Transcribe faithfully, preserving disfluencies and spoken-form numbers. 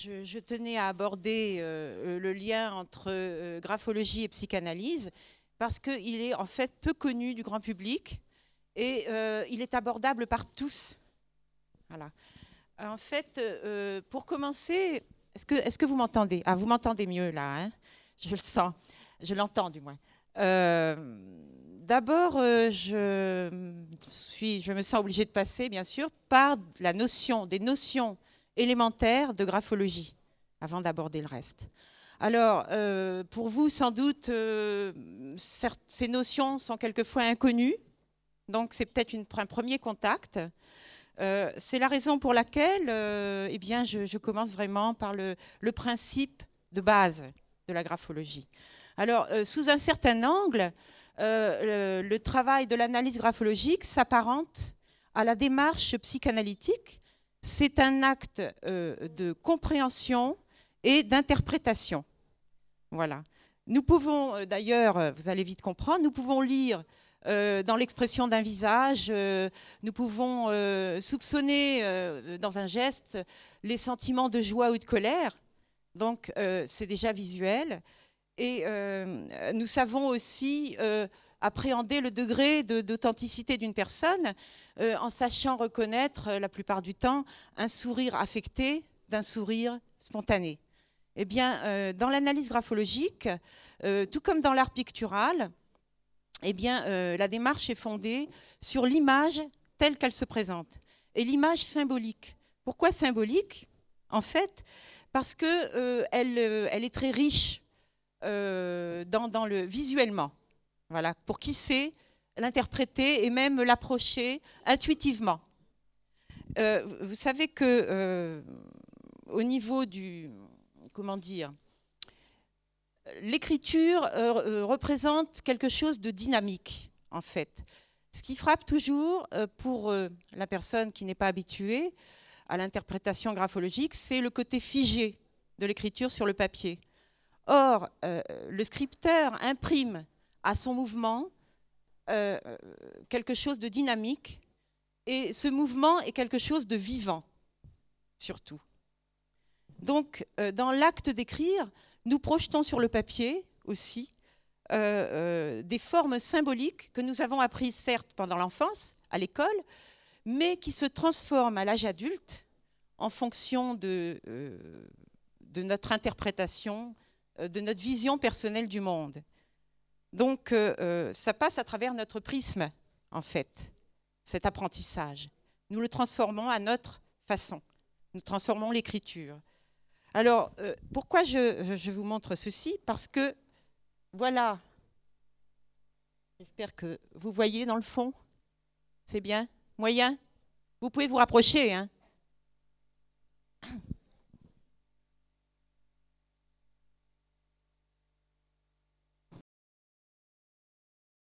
je, je tenais à aborder euh, le lien entre euh, graphologie et psychanalyse parce qu'il est en fait peu connu du grand public et euh, il est abordable par tous. Voilà. En fait, euh, pour commencer, est-ce que, est-ce que vous m'entendez? Ah, vous m'entendez mieux là, hein? Je le sens, je l'entends du moins. Euh, D'abord, euh, je, suis, je me sens obligée de passer, bien sûr, par la notion, des notions élémentaires de graphologie, avant d'aborder le reste. Alors, euh, pour vous, sans doute, euh, certes, ces notions sont quelquefois inconnues, donc c'est peut-être une, un premier contact. Euh, c'est la raison pour laquelle euh, eh bien, je, je commence vraiment par le, le principe de base de la graphologie. Alors, euh, sous un certain angle, euh, le, le travail de l'analyse graphologique s'apparente à la démarche psychanalytique. C'est un acte euh, de compréhension et d'interprétation. Voilà. Nous pouvons, euh, d'ailleurs, vous allez vite comprendre, nous pouvons lire euh, dans l'expression d'un visage, euh, nous pouvons euh, soupçonner euh, dans un geste les sentiments de joie ou de colère. Donc, euh, c'est déjà visuel. Et euh, nous savons aussi euh, appréhender le degré de, d'authenticité d'une personne euh, en sachant reconnaître, euh, la plupart du temps, un sourire affecté d'un sourire spontané. Eh bien, euh, dans l'analyse graphologique, euh, tout comme dans l'art pictural, eh bien, euh, la démarche est fondée sur l'image telle qu'elle se présente et l'image symbolique. Pourquoi symbolique? En fait, parce qu'elle euh, elle est très riche Euh, dans, dans le, visuellement, voilà, pour qui sait l'interpréter et même l'approcher intuitivement. Euh, vous savez que euh, au niveau du, comment dire, l'écriture euh, représente quelque chose de dynamique, en fait. Ce qui frappe toujours euh, pour euh, la personne qui n'est pas habituée à l'interprétation graphologique, c'est le côté figé de l'écriture sur le papier. Or, euh, le scripteur imprime à son mouvement euh, quelque chose de dynamique et ce mouvement est quelque chose de vivant, surtout. Donc, euh, dans l'acte d'écrire, nous projetons sur le papier aussi euh, euh, des formes symboliques que nous avons apprises, certes, pendant l'enfance, à l'école, mais qui se transforment à l'âge adulte en fonction de, euh, de notre interprétation, de notre vision personnelle du monde. Donc, euh, ça passe à travers notre prisme, en fait, cet apprentissage. Nous le transformons à notre façon. Nous transformons l'écriture. Alors, euh, pourquoi je, je vous montre ceci? Parce que, voilà, j'espère que vous voyez dans le fond. C'est bien? Moyen? Vous pouvez vous rapprocher, hein?